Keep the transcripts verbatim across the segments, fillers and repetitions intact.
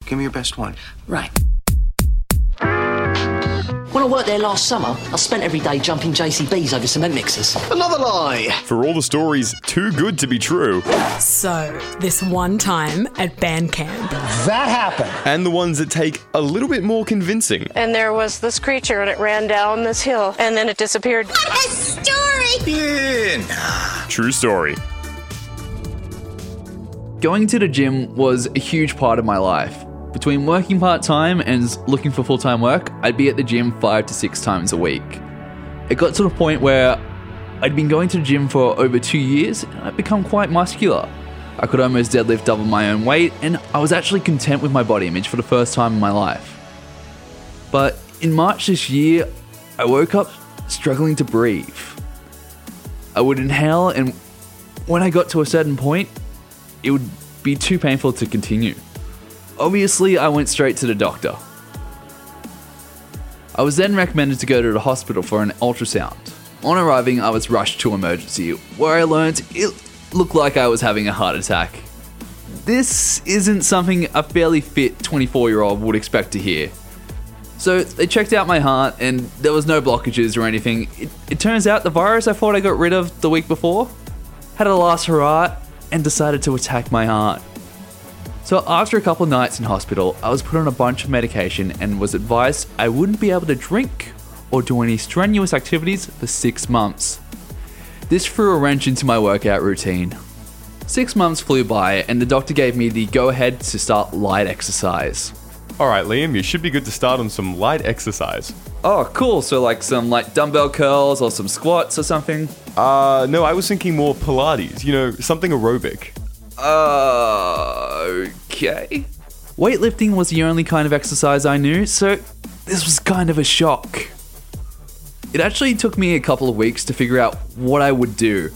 Give me your best one. Right. When I worked there last summer, I spent every day jumping J C Bs over cement mixers. Another lie! For all the stories too good to be true. So, this one time at band camp. That happened. And the ones that take a little bit more convincing. And there was this creature and it ran down this hill and then it disappeared. What a story! Yeah, nah. True story. Going to the gym was a huge part of my life. Between working part-time and looking for full-time work, I'd be at the gym five to six times a week. It got to the point where I'd been going to the gym for over two years and I'd become quite muscular. I could almost deadlift double my own weight and I was actually content with my body image for the first time in my life. But in March this year, I woke up struggling to breathe. I would inhale and when I got to a certain point, it would be too painful to continue. Obviously, I went straight to the doctor. I was then recommended to go to the hospital for an ultrasound. On arriving, I was rushed to emergency, where I learned it looked like I was having a heart attack. This isn't something a fairly fit twenty-four-year-old would expect to hear. So they checked out my heart and there was no blockages or anything. It, it turns out the virus I thought I got rid of the week before had a last hurrah and decided to attack my heart. So after a couple of nights in hospital, I was put on a bunch of medication and was advised I wouldn't be able to drink or do any strenuous activities for six months. This threw a wrench into my workout routine. Six months flew by and the doctor gave me the go-ahead to start light exercise. Alright Liam, you should be good to start on some light exercise. Oh cool, so like some like dumbbell curls or some squats or something? Uh, no, I was thinking more Pilates, you know, something aerobic. Uh, okay. Weightlifting was the only kind of exercise I knew, so this was kind of a shock. It actually took me a couple of weeks to figure out what I would do.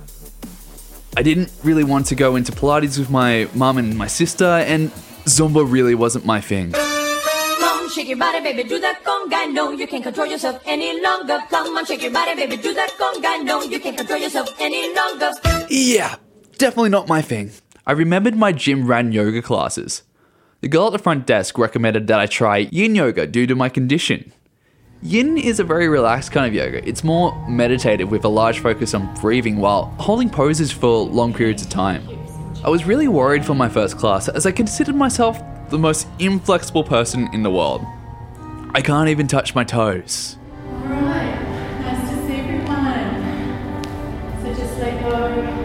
I didn't really want to go into Pilates with my mum and my sister, and Zumba really wasn't my thing. Come on, shake your body, baby, do that conga. No, you can't control yourself any longer. Come on, shake your body, baby, do that conga. No, you can't control yourself any longer. Yeah. Definitely not my thing. I remembered my gym ran yoga classes. The girl at the front desk recommended that I try yin yoga due to my condition. Yin is a very relaxed kind of yoga. It's more meditative with a large focus on breathing while holding poses for long periods of time. I was really worried for my first class as I considered myself the most inflexible person in the world. I can't even touch my toes. Alright, nice to see everyone. So just let go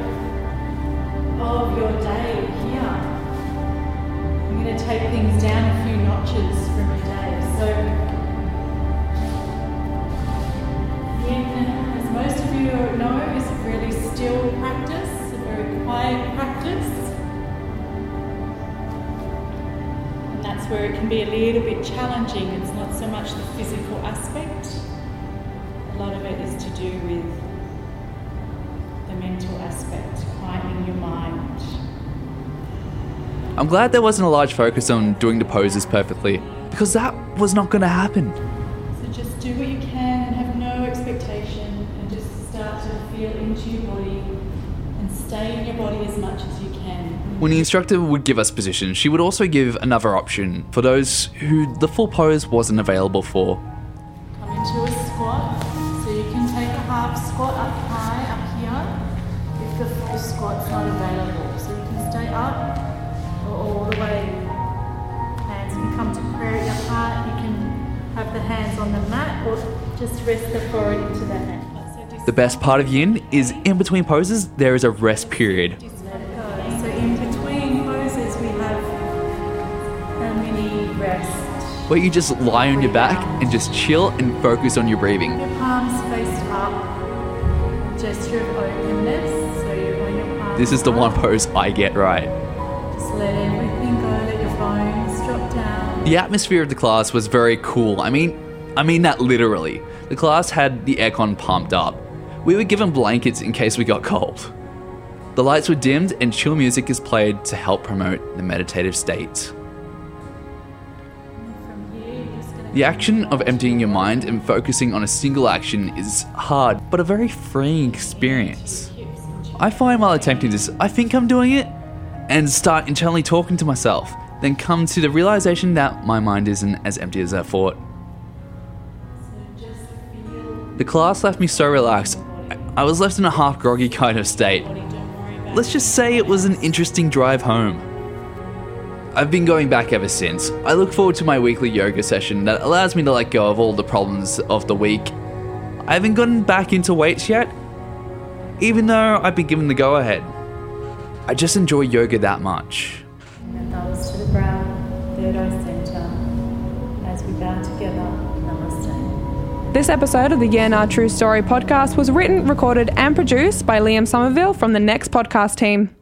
of your day here. I'm going to take things down a few notches from your day. So, yin, as most of you know, is a really still practice, a very quiet practice. And that's where it can be a little bit challenging. It's not so much the physical aspect. A lot of it is to do with the mental aspect, quietening your mind. I'm glad there wasn't a large focus on doing the poses perfectly, because that was not going to happen. So just do what you can and have no expectation and just start to feel into your body and stay in your body as much as you can. When the instructor would give us positions, she would also give another option for those who the full pose wasn't available for. Come into a squat, so you can take a half squat up high, up here, if the full squat's not available. So you can stay up or all the way. Hands can come to prayer at your heart, you can have the hands on the mat or just rest the forehead into the hand. The best part of yin is in between poses, there is a rest period. So in between poses we have a mini rest. Where you just lie on your back and just chill and focus on your breathing. Your palms faced up, gesture of openness, so you're on your palms. This is the one pose I get right. Just let everything go, let your bones drop down. The atmosphere of the class was very cool. I mean, I mean that literally. The class had the aircon pumped up. We were given blankets in case we got cold. The lights were dimmed and chill music is played to help promote the meditative state. The action of emptying your mind and focusing on a single action is hard, but a very freeing experience. I find while attempting this, I think I'm doing it, and start internally talking to myself, then come to the realization that my mind isn't as empty as I thought. The class left me so relaxed, I was left in a half groggy kind of state. Let's just say it was an interesting drive home. I've been going back ever since. I look forward to my weekly yoga session that allows me to let go of all the problems of the week. I haven't gotten back into weights yet, even though I've been given the go-ahead. I just enjoy yoga that much. And thumbs to the ground, third eye centre. As we bow together, namaste. This episode of the Yeah Nah True Story podcast was written, recorded and produced by Liam Somerville from the Next Podcast team.